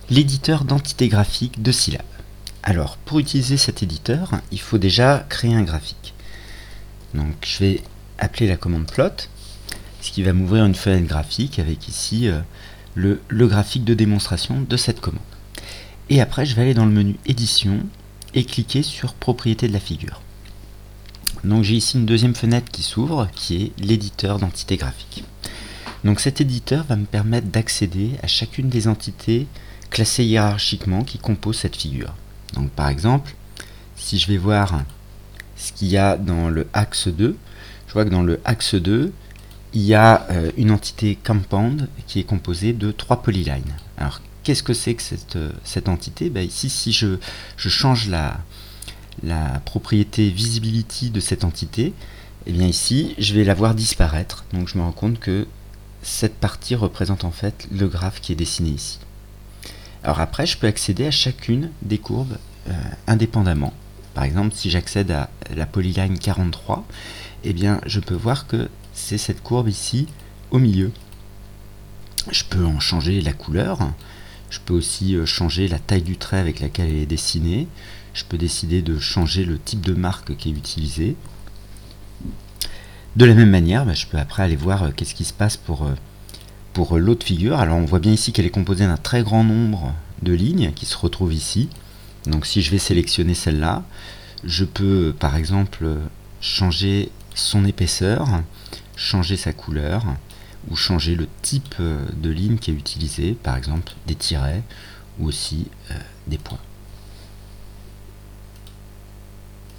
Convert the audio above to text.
l'éditeur d'entités graphiques de Scilab. Alors, pour utiliser cet éditeur, il faut déjà créer un graphique. Donc, je vais appeler la commande plot, ce qui va m'ouvrir une fenêtre graphique avec ici le graphique de démonstration de cette commande. Et après, je vais aller dans le menu édition et cliquer sur propriété de la figure. Donc, j'ai ici une deuxième fenêtre qui s'ouvre, qui est l'éditeur d'entités graphiques. Donc, cet éditeur va me permettre d'accéder à chacune des entités classées hiérarchiquement qui composent cette figure. Donc, par exemple, si je vais voir ce qu'il y a dans le axe 2, je vois que dans le axe 2, il y a une entité compound qui est composée de 3 polylines. Alors, qu'est-ce que c'est que cette entité ? Ici, si je change la propriété visibility de cette entité, et bien ici, je vais la voir disparaître. Donc, je me rends compte que cette partie représente en fait le graphe qui est dessiné ici. Alors après, je peux accéder à chacune des courbes indépendamment. Par exemple, si j'accède à la polyline 43, eh bien, je peux voir que c'est cette courbe ici au milieu. Je peux en changer la couleur. Je peux aussi changer la taille du trait avec laquelle elle est dessinée. Je peux décider de changer le type de marque qui est utilisé. De la même manière, je peux après aller voir qu'est-ce qui se passe pour l'autre figure. Alors on voit bien ici qu'elle est composée d'un très grand nombre de lignes qui se retrouvent ici. Donc si je vais sélectionner celle-là, je peux par exemple changer son épaisseur, changer sa couleur ou changer le type de ligne qui est utilisé, par exemple des tirets ou aussi des points.